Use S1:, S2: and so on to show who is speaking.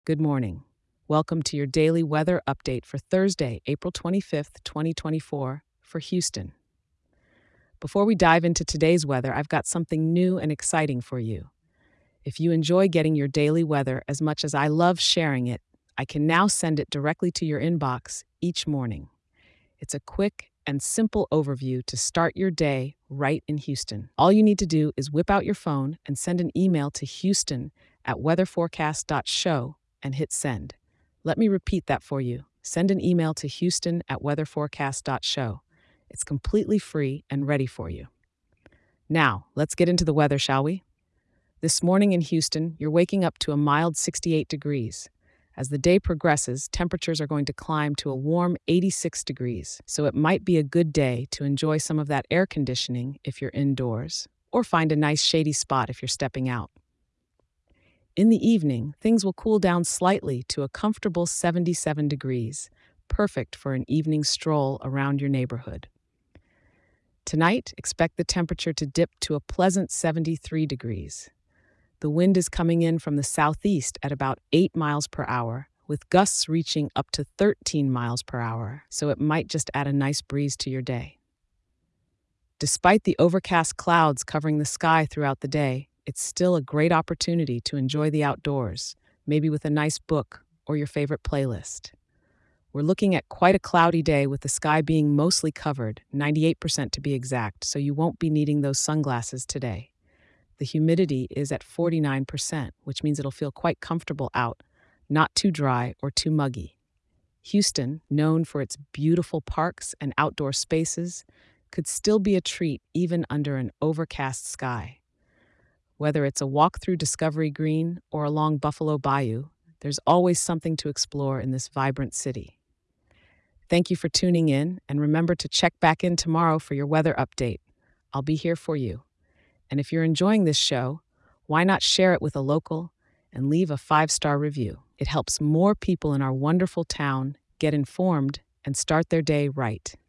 S1: Good morning. Welcome to your daily weather update for Thursday, April 25th, 2024, for Houston. Before we dive into today's weather, I've got something new and exciting for you. If you enjoy getting your daily weather as much as I love sharing it, I can now send it directly to your inbox each morning. It's a quick and simple overview to start your day right in Houston. All you need to do is whip out your phone and send an email to houston@weatherforecast.show and hit send. Let me repeat that for you. Send an email to houston@weatherforecast.show. It's completely free and ready for you. Now, let's get into the weather, shall we? This morning in Houston, you're waking up to a mild 68 degrees. As the day progresses, temperatures are going to climb to a warm 86 degrees, so it might be a good day to enjoy some of that air conditioning if you're indoors, or find a nice shady spot if you're stepping out. In the evening, things will cool down slightly to a comfortable 77 degrees, perfect for an evening stroll around your neighborhood. Tonight, expect the temperature to dip to a pleasant 73 degrees. The wind is coming in from the southeast at about 8 miles per hour, with gusts reaching up to 13 miles per hour, so it might just add a nice breeze to your day. Despite the overcast clouds covering the sky throughout the day, it's still a great opportunity to enjoy the outdoors, maybe with a nice book or your favorite playlist. We're looking at quite a cloudy day with the sky being mostly covered, 98% to be exact, so you won't be needing those sunglasses today. The humidity is at 49%, which means it'll feel quite comfortable out, not too dry or too muggy. Houston, known for its beautiful parks and outdoor spaces, could still be a treat even under an overcast sky. Whether it's a walk through Discovery Green or along Buffalo Bayou, there's always something to explore in this vibrant city. Thank you for tuning in, and remember to check back in tomorrow for your weather update. I'll be here for you. And if you're enjoying this show, why not share it with a local and leave a 5-star review? It helps more people in our wonderful town get informed and start their day right.